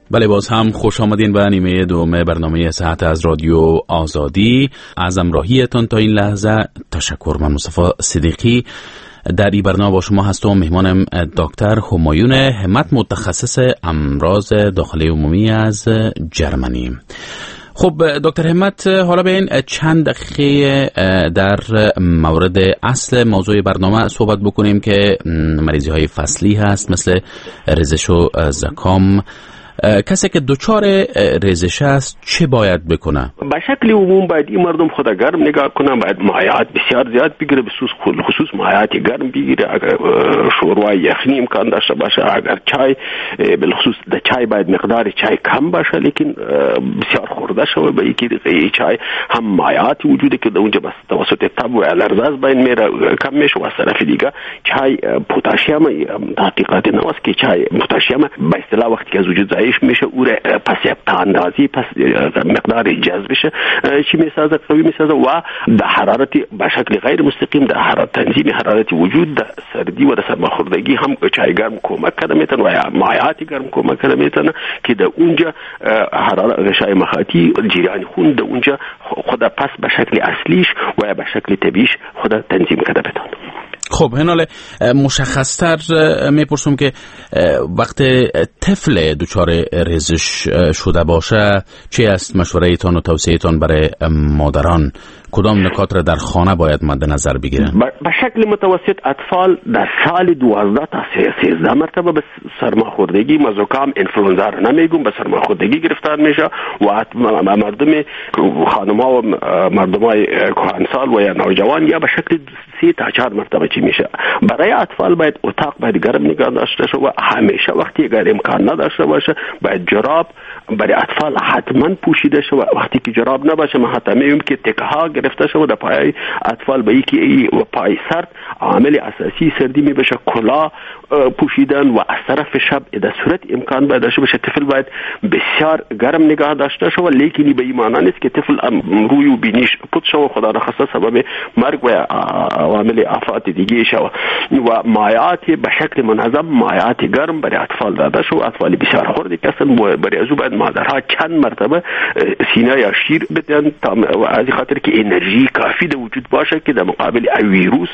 بله، باز هم خوش آمدین به نیمه دوم برنامه صحت از رادیو آزادی. از همراهیتان تا این لحظه تشکر. من مصطفی صدیقی در این برنامه با شما هستم. مهمانم دکتر همایون همت، متخصص امراض داخلی عمومی از جرمنی. خب دکتر همت، حالا به این چند دقیقه در مورد اصل موضوع برنامه صحبت بکنیم که مریضی های فصلی هست مثل ریزش و زکام. کسی که دچار ریزش است چه باید بکنه؟ به شکل عموم باید این مردم خود گرم نگاه کنن، باید مایعات بسیار زیاد بگیره، خصوص مایعات گرم بگیره. اگر شوربای یخنی امکان داشته باشه، اگر چای، بالخصوص د چای باید مقدار چای کم باشه، لیکن بسیار خورده شوه. به یکی چای هم مایعات وجوده که اونجا بس توسط تب و الرزاز باید میره کم میشه، و از طرف دیگه چای پتاسیم تحقیقات نوست که چای پتاسیم به اصطلاح وقتی که از وجود ضعیف میشه او پس اندازی پس مقدار جذبش چی میسازه، قوی میسازه و در حرارت به شکل غیر مستقیم در حرارت تنظیم حرارت وجود در سردی و در سرماخوردگی هم چای گرم کمک کرده میتونه و مایعات گرم کمک کرده میتونه که در اونجا حرارت غشای مخاطی جریان خون در اونجا خود پس به شکل اصلیش و به شکل طبیعیش خود تنظیم کرده بتونه. خب هنال مشخصتر میپرسم که وقت طفل دچار ریزش شده باشه چی است مشوره ایتان و توصیه ایتان برای مادران؟ کدام نکات را در خانه باید مد نظر بگیرن؟ به شکل متوسط اطفال در سال 12 تا 13 مرتبه به سرماخوردگی زکام انفلوئنزا را نمیگم، به سرماخوردگی گرفتار میشه و مردم خانم‌ها و مردمای کهنسال و یا نوجوان یا به شکل 3 تا 4 مرتبه چی میشه. برای اطفال باید اتاق باید گرم نگاه داشته شه و همیشه وقتی اگر امکان نداشته باشه باید جراب برای اطفال حتما پوشیده شه. وقتی که جراب نباشه ما حتی میگیم که تکه ها گرفته شه و در پای اطفال به یکی و پای سرد عامل اساسی سردی می بشه. کلاه پوشیدن و از طرف شب در صورت امکان باید داشته باشه. طفل باید بسیار گرم نگاه داشته شه، لیکن به این معنی نیست که طفل روی و بینیش پوت شه و خدا نخواسته سبب مرگ و عوامل آفات دیگه شه. و مایعات به شکل منظم مایعات گرم برای اطفال داده شه. اطفال بسیار خردی هستن برای ازو باید مادرها چند مرتبه سینه یا شیر بدن از خاطر که انرژی کافی در وجود باشه که در مقابل ویروس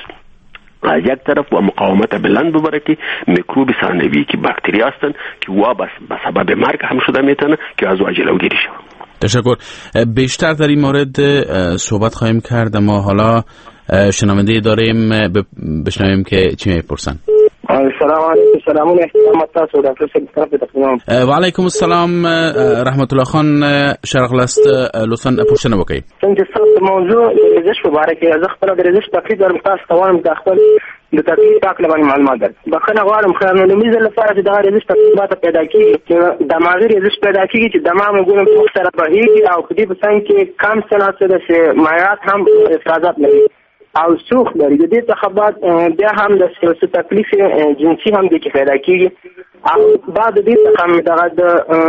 از یک طرف و مقاومت بلند ببره که میکروب ثانوی که باکتری هستن که وا به سبب مرگ هم شده میتونه که از واجه جلوگیری شه. تشکر. بیشتر در این مورد صحبت خواهیم کرد، اما حالا شنونده داریم، بشنویم که چی میپرسن. السلام علیکم. سلامون احترام تاسو دکتر صدیق تقدیم. و علیکم السلام رحمت الله خان شرق است. لطفاً پرسنه وکړئ. څنګه تاسو موضوع ریزش په اړه کې از خپل ریزش تقریبا درم تاسو توانم د خپل د تقریبا پاک لبن معلومات ده. بخنه غواړم خو نو لمزه لپاره چې دا ریزش تقریبا پیدا کیږي چې دماغي ریزش پیدا کیږي چې دماغ موږ په سره بهيږي او خدي په څنګه کې کم سناسه ده چې مایعات هم افرازات لري او سوخ لري. د دې څخه بعد بیا هم د سیاسي تکلیف جنسي هم د کې پیدا کیږي او بعد دې څخه د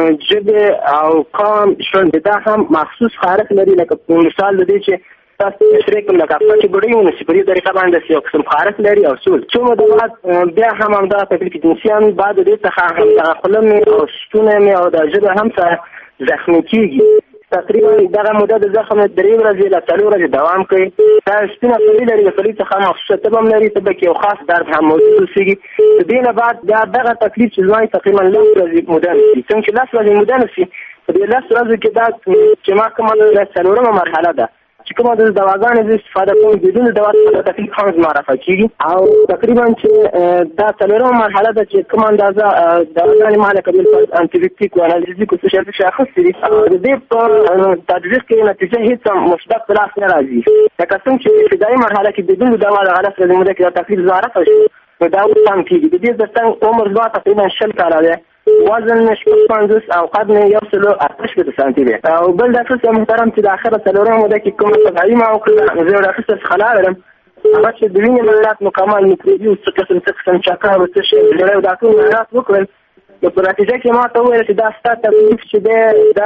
جبه او قام شون دا هم مخصوص خارق لري. لکه په مثال د دې چې تاسو شریک لکه چې ګړیونه چې په دې طریقه باندې یو قسم خارق لري او څول څومره د بعد بیا هم دا تکلیف جنسي هم بعد دې څخه هم تخلم او ستونه او د جبه هم سره زخمی کیږي. تقریبا دغه مدت د زخم درې ورځې له 4 ورځې دوام کوي. دا سپینه فعالیت لري، فعالیت څخه مخصوصه تبم لري، تبه کې یو خاص درد هم موجود وي. د دې نه بعد دغه تکلیف چې ځوان تقریبا 10 ورځې مدام شي. څنګه چې 10 ورځې مدام شي په دې 10 ورځو کې دا چې ما کومه د څلورمه مرحله ده چې کومه د دواګانې د استفاده کوم بدون دوا د تکلیف خاص معرفه کیږي او تقریبا چې دا څلورمه مرحله ده چې کوم اندازه دواګانې مال کبل انټي بیوټیک او انالجیک او څه شاخص دي د دې په تدریس کې نتیجه هیڅ مثبت بلاس نه راځي. لکه څنګه چې ابتدایي مرحله کې بدون دوا د غلط د موده کې تکلیف معرفه شي دا وسام کیږي. د دې د څنګه عمر دا تقریبا 60 کاله ده، وزن نشکل 50 او قد نه یوصل 8 سانتي دی. او بل د څه محترم چې د اخره څلورم مده کې کوم تفاعلي ما وکړه زه راخصه خلال لرم هغه چې د وینې معاینات مکمل میکروبي او څه قسم چکر او څه شی لري دا ټول معاینات وکړل. په نتیجه کې ما ته وویل چې دا ستاسو تکلیف چې دا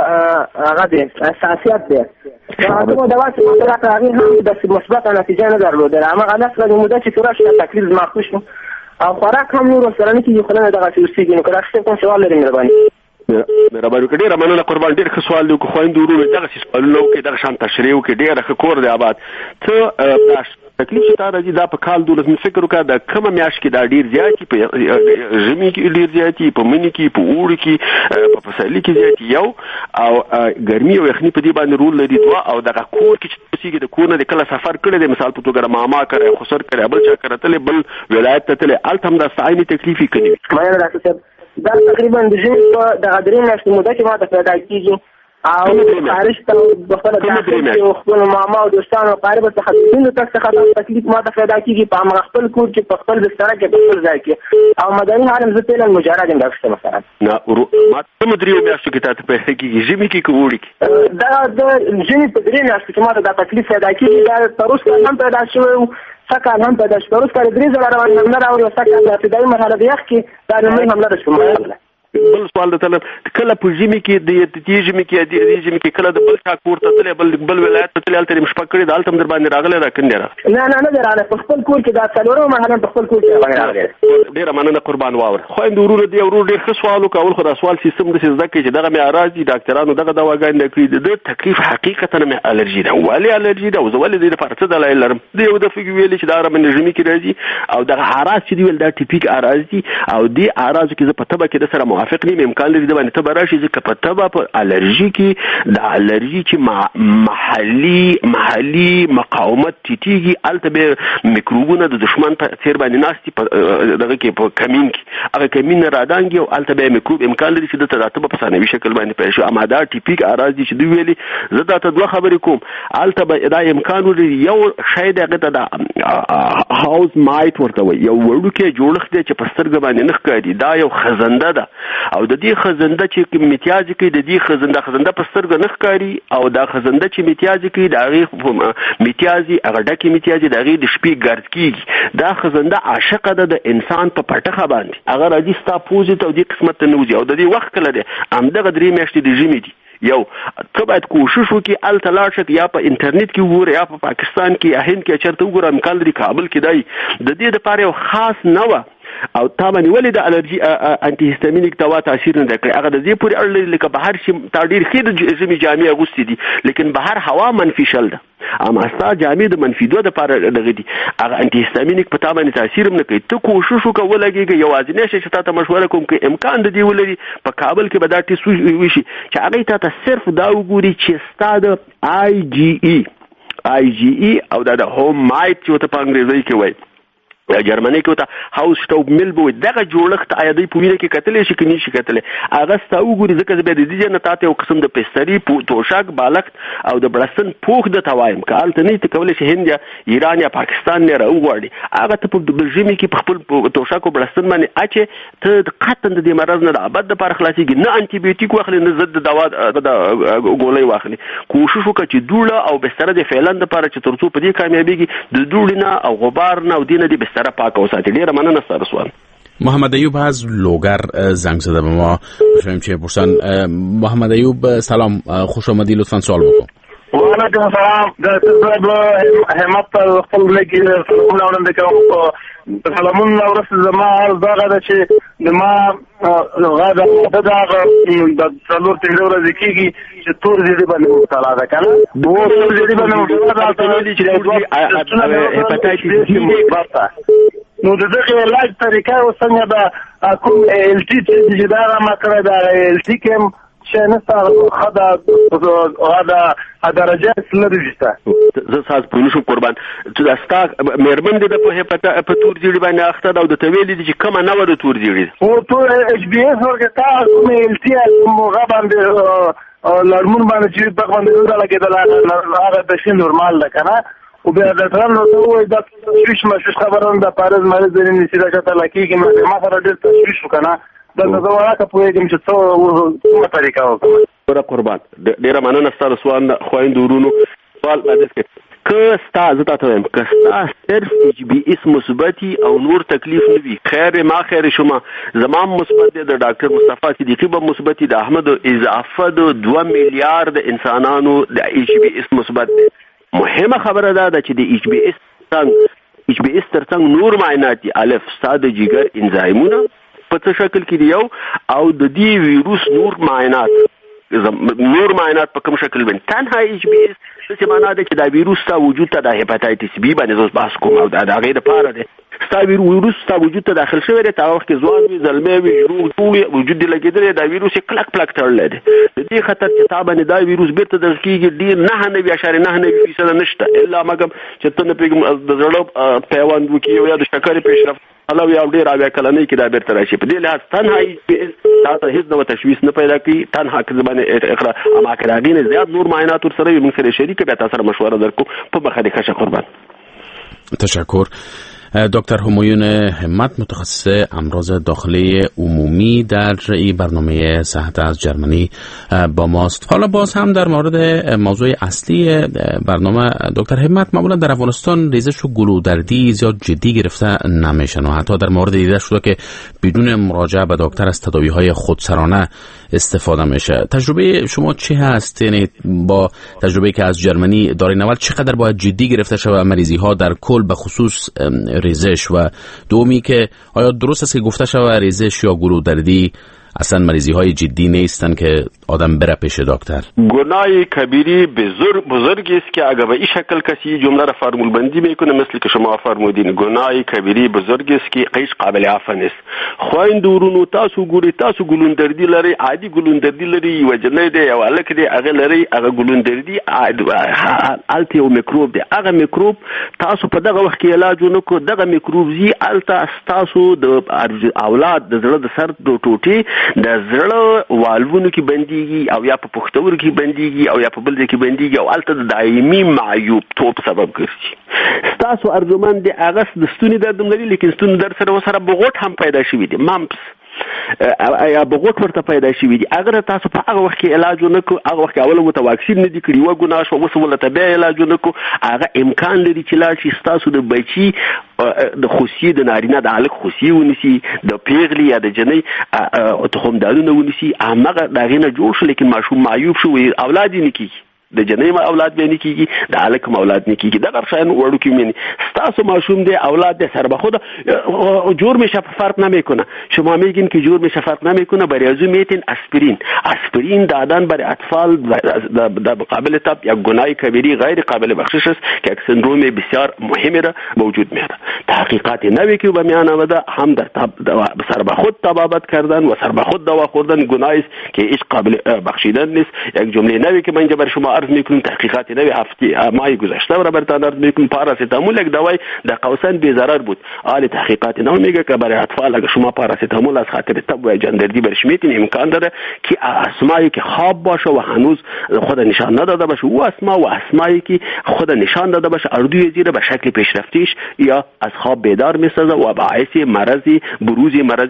هغه دی اساسیات دی. دا دوا چې ما راته هغه هم د مثبت نتیجه نه درلوده. هغه غلط راځي مده چې تورا شي تکلیف معقول شو او خوراک هم نور سره نه کیږي. خلنه دغه څه وسیږي نو کراښه کوم سوال لري مهرباني. مهرباني وکړئ. ډېره مننه قربان. ډېر ښه سوال دی. که خویندو ورونو دغه سوالونه وکړي، دغه شان تشریح وکړي، ډېره ښه کور دی آباد. ته تکلیف چې تا راځي دا په کال 12 مې فکر وکړه د کومه میاشت کې دا ډېر زیاتې، په ژمي کې ډېر زیاتې، په مني کې، په اوړي کې، په پسرلي کې زیاتې یو، او ګرمي او یخني په دې باندې رول لري دوه. او دغه کور کې چې اوسېږي د کور نه د کله سفر کړی دی، مثال په توګه ماما کړی، خسر کړی، بل چا کړی تللی، بل ولایت ته تللی، هلته هم دا ستاینې تکلیف یې کوي. دا تقریبا د ژمي په دغه 3 میاشتې موده کې ماته پیدا کېږي او خارج ته بخپله داخل کې خپل ماما او دوستانو قارب څخه د څخه تکلیف ماته پیدا کېږي په هغه خپل کور کې، په خپل بستره کې، په خپل ځای کې. او مدني حالم زه فعلا مجرد یم ډاکټر صاحب مثلا ما کوم 3 میاشتو کې تاسو پیدا کېږي، ژمي کې که اوړي کې؟ دا د ژمي په 3 میاشتو کې ماته دا تکلیف پیدا کېږي. دا تر اوسه هم پیدا شوی و، سکال هم پیدا شوی. تر اوسه 3 ځله روان نه راوړي. سکال د ابتدایي مرحله د یخ کې دا لومړی حمله ده شوې. بل سوال د طلب کله په ژمي کې د دې ژمي کې کله د بل چا کور ته تللی، بل ولایت ته تللی، هلته یې شپه کړې ده، هلته هم در باندې راغلی ده که نه راغلی؟ نه دی راغلی. په خپل کور کې دا څلورمه مرحله په خپل کور کې راغلی. ډېره مننه قربان. واوره خویندو ورونو، دې ورور ډېر ښه سوال وکړ. اول خو دا سوال سیستم داسې زده کړي چې دغه مې اراز دي، ډاکټرانو دغه دواګانې کړي. د تکلیف حقیقتا مې الرجي ده. ولې الرجي ده او زه ولې دې دپاره څه دلایل لرم؟ د یو دفعې ویلې چې دا راباندې ژمي کې راځي، او دغه اراز چې دي ویل دا ټیپیک اراز دي، او دې ارازو کې زه په طبع کې د سره موافق نه یم. امکان لري د باندې ته به راشي ځکه په طبع په الرجي کې د الرجي چې محلي مقاومت ټیټېږي، هلته به میکروبونه د دشمن په څېر باندې ناست دي، په دغه کې په کمین کې هغه کمین نه رادانګي، او هلته به میکروب امکان لري چې دلته دا طبع په ثانوي شکل باندې پیدا شي. اما دا ټیپیک اراز دي چې دوی ویلي. زه دا ته 2 خبرې کوم. هلته به دا امکان ولري یو شی دی، هغه ته دا هاوس مایټ ورته وایي، یو وړوکی جوړښت دی چې په سترګه باندې نه ښکاري. دا یو خزنده ده، او د دې خزنده چې میتیازي کوي، د دې خزنده په سترګه نه ښکاري، او دا خزنده چې میتیازي کوي د هغې میتیازي، هغه ډکې میتیازي د هغې د شپې ګرد کېږي. دا خزنده عاشقه ده د انسان په پټخه باندې، هغه راځي ستا پوزې ته او دې قسمت ته نوځي. او د دې وخت کله دی؟ همدغه 3 میاشتې د ژمي دي. یو ته باید کوشش وکړي هلته لاړ شې، یا په انټرنیټ کې وګوره، یا په پاکستان کې یا هند کې چېرته وګوره، امکان لري کابل کې دی. د دې دپاره یو خاص نه وه، او تا باندې ولې د الرجي انټي هیستامینیک دوا تاثیر نه کړی. هغه د دې پورې اړه لري لکه بهر شي تا ډېر ښې د ژمي جامې اغوستې دي، لیکن بهر هوا منفي 0 ده، اما ستا جامې د منفي 2 دپاره دغه دي. هغه انټي هیستامینیک په تا باندې تاثیر هم نه کوي. ته کوشش وکړه ولګېږه. یوازینی شی چې تا ته مشوره کوم که امکان د دې ولري په کابل کې به دا ټیسټ وشي چې هغې تا ته صرف دا وګوري چې ستا د IgE او دا د هوم مایټ چې ورته په انګریزۍ کې وایي، جرمني کې ورته هاوس شټوب میل به وایي. دغه جوړښت آیا دوی په وینه کې کتلی شي که نه شي کتلی؟ هغه ستا وګوري. ځکه زه بیا د دې نه تا ته یو قسم د پستري توشک بالښت او د بړستن پوښ درته وایم. که هلته نه ته کولی شي هند یا ایران یا پاکستان نه راوغواړي، هغه ته په ژمي کې په خپل توشک او بړستن باندې اچې، ته قطعا د دې مرض نه د ابد دپاره خلاصېږي. نه انټي بیوټیک واخلي، نه ضد دوا د ګولۍ واخلي. کوشش وکړه چې دوړه او بستره د فعلا دپاره چې تر څو په دې کامیابېږي، د دوړې نه او غبار نه او دې نه دې بستره پاک او ساتي. ډیره مننه ستاسو سوال. محمد ایوب از لوگر زنگ زده به ما. بشنویم چه پرسن. محمد ایوب سلام، خوش آمدی، لطفا سوال بکن. وعلیکم السلام. د تاسو همت خپل لګي سلامونه وړاندې کوم. سلامون ورس زما دغه د چې د ما غاده دغه د څلور تیر ورځې کېږي چې تور دې باندې مبتلا ده کنه. دوه تور دې باندې مبتلا ده چې هپاتایتس بي. نو دغه علاج طریقه وسنګ ده کوم ال ټي چې دا ما کړی دا ال ټي کوم چې نسته خدا درجات لريسته. زه تاسو په نشو قربان چې دا ستا مېرمن دې په تور جوړ باندې اخته دا د تویل دي چې کومه نه ور تور جوړ او تور اچ بي اس ورګه کوم ال ټي موږ باندې لرمون باندې چې په باندې دا لګیدل هغه د شي نورمال ده کنه. او بیا د ترنو ته وای دا شش مشه خبرونه د پارز مریض دې نه سیده کته لکېږي. ما سره ډېر تشویش وکنه. دا زه ورکه پوهېږم چې څه کومه طریقه وکړم. قربان ډېره مننه ستاسو سوال. خویندو ورونو سوال باندې که ستا زه تاته وایم که ستا صرف ایچ بي اس مثبتي او نور تکلیف نه وي، خیر ما خیر شما زما مثبت دی، د ډاکټر مصطفی صدیقي به مثبتي، د احمد اضافه د 2 میلیارډ انسانانو د ایچ بي اس مثبت دی. مهمه خبره ده چې د ایچ بي اس ترڅنګ نور معاینات دي. الف ستا د جګر انزایمونه په څه شکل کې دی یو او د دې ویروس نور معاینات په کوم شکل باندې تنها ایچ بي اس څه معنا ده چې دا ویروس تا وجود ته د هپاتایټس بی باندې زوس بحث کوم او دا غیر لپاره ده ستا ویروس تا وجود ته داخل شوی دی تا وخت کې ځوان وي زلمه وي ټول وجود دی لګیدل دا ویروس کلک تړل دی د دې خطر چې تا باندې دا ویروس بیرته د کیږي ډیر 9.9% نشته الا مګم چې ته نه پیګم د زړه پیوند وکي یا د شکر پیشرفت الله یو ډیر اویا کلنې کې دا بیرته راشي په دې لحاظ تنها تاسو هیڅ نو تشویش نه پیدا کی تنها کزبانه اقرا اما کراغین زیات نور معاینات سره موږ سره شریک به تاسو سره مشوره درکو په مخه دې ښه قربان تشکر. دکتر همایون همت متخصص امراض داخلی عمومی در برنامه صحت از جرمنی با ماست. حالا باز هم در مورد موضوع اصلی برنامه دکتر همت، معمولا در افغانستان ریزش و گلودردی زیاد جدی گرفته نمیشن و حتی در مورد دیده شده که بدون مراجعه به دکتر از تداوی‌های خودسرانه استفاده میشه. تجربه شما چی هست؟ یعنی با تجربه که از جرمنی دارین، اول چقدر باید جدی گرفته شود مریضی ها در کل به خصوص ریزش، و دومی که آیا درست است که گفته شود ریزش یا گلودردی اصلا مریضی های جدی نیستن که آدم بره پیش دکتر؟ گناه کبیری بزرگی است که اگر به این شکل کسی جمله را فرمول بندی میکنه مثل که شما فرمودین، گناه کبیری بزرگی است که هیچ قابل عفو نیست. خوایند ورونو تاسو ګوري تاسو ګلوندردی لري، عادي ګلوندردی لري، وجنه دی او الک دی هغه لري، هغه ګلوندردی الته او میکروب دی. هغه میکروب تاسو په دغه وخت کې علاج ونکو، دغه میکروب زی الته تاسو د اولاد د زړه د سر د ټوټي د زړه والوونو کې بنديږي او یا په پښتور کې بنديږي او یا په بل ځای کې بنديږي او الته د دایمي معیوب توپ سبب ګرځي. تاسو ارزومن دی هغه د ستوني درد لري، لیکن ستوني درد سره بغوت هم پیدا شوی دی، مامپس یا بغوت ورته پیدا شوی دی. اگر تاسو په هغه وخت کې علاج ونکو، هغه وخت اوله مت واکسین نه دی کړی و ګناه شو وسو ولته بیا علاج ونکو، هغه امکان لري چې لا شي تاسو د بچي د خوسي د نارینه د الک خوسي ونسی، د پیغلی یا د جنې تخم دارونه ونسی، هغه دغه نه جوړ شو، لیکن ماشوم معیوب شو، اولاد یې نکی د جنې ما اولاد به نکیږي، د الک ما اولاد نکیږي. دا غرشان وړو کې مینی تاسو ماشوم دی اولاد د سر به خود جور میشه فرق نمیکنه. شما میگین که جور میشه فرق نمیکنه، برای میتین اسپرین دادن برای اطفال در مقابل تب یک گناه کبیری غیر قابل بخشش است که یک سندروم بسیار مهمی را موجود میاره. تحقیقات نوی که به میان آمده هم در سر به خود طبابت کردن و سر به خود دوا خوردن گناه است که هیچ قابل بخشیدن نیست. یک جمله نوی که من بر شما عرض میکنم، تحقیقات نوی هفته ماه گذشته را براتون عرض میکنم، پاراستامول یک دوای در قوسن بی ضرر بود. حال تحقیقات نو میگه که برای اطفال اگر شما پاراستامول از خاطر تب و جندردی برش میتین، امکان داره که اسمایی که خواب باشه و هنوز خود نشان نداده باشه و اسمایی که خود نشان داده باشه اردوی زیر به شکل پیشرفتیش یا از خواب بیدار میسازه و باعث بروز مرض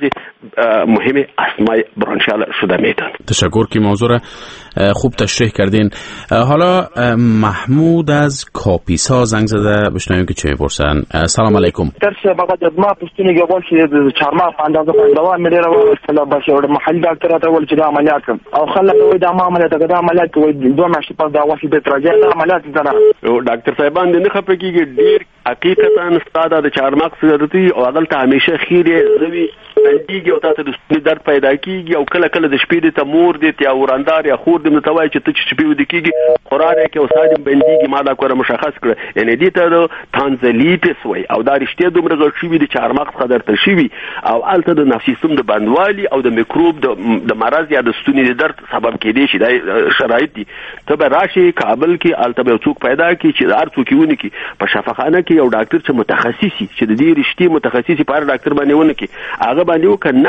مهم اسمای برانشیال شده میتن. تشکر که موضوع را خوب تشریح کردین. حالا محمود از کاپیسا زنگ زده، بشنویم که چه میپرسن. سلام علیکم. درس بغداد ما پښتني کې ول چې چارما اندازه پندوا مې ډیر وسله بشه او محل ډاکټر ته ول چې دا عملیات کوم او خلک وې دا عملیات دا عملیات کوي دوه ماشي په دا واسي به ترځه عملیات زنه او ډاکټر صاحبان دې نه خپګيږي، ډیر حقیقتا ستاده د چارما ضرورتي او عدالت همیشه خیره زوی بنديږي او تاسو د سپید درد پیدا کیږي او کله د شپې ته مور دې یا وراندار یا خور دې متوای چې ته چې په ودی کیږي قرار کې او ساده بنديږي ما دا کومه مشخص کړ، یعنی دې ته تانزلیتس وای او دا رښتیا دومره غوښوي د چارما قدر تشوي او الته د نفسي سیستم د بندوالي او د میکروب د مرض یا د ستوني د درد سبب کېدی شي. دا شرایط دي. ته به راشي کابل کې الته به څوک پیدا کی چې هر څوک ونه کی په شفاخانه کې یو ډاکټر چې متخصصي چې د دې رښتیا متخصصي پر ډاکټر باندې ونه کی هغه باندې وکړه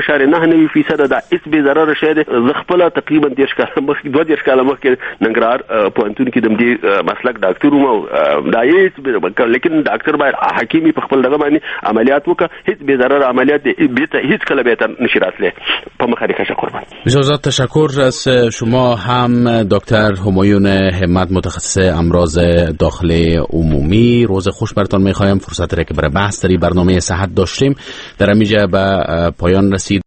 9.9% دا اس به ضرر شه ز خپل تقریبا 10 کال مخکې 2 کال مخکې ننګرهار پوهنتون کې د دې مسلک ډاکټر ومو دا یې، لیکن ډاکټر باید حکیمی په خپل دغه باندې عملیات وکړه، هیڅ به ضرر عملیات هیڅ کله به نشي راتله. په مخه ښه قربان. بسیار تشکر از شما هم دکتر همایون همت متخصص امراض داخلی عمومی. روز خوش براتون میخوایم. فرصت را که برای بحث در برنامه صحت داشتیم در اینجا به پایان رسید.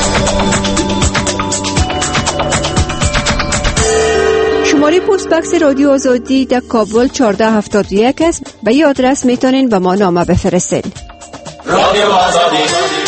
شماره پست باکس رادیو آزادی در کابل 1471 است. به این آدرس میتونین به ما نامه بفرستین. رادیو آزادی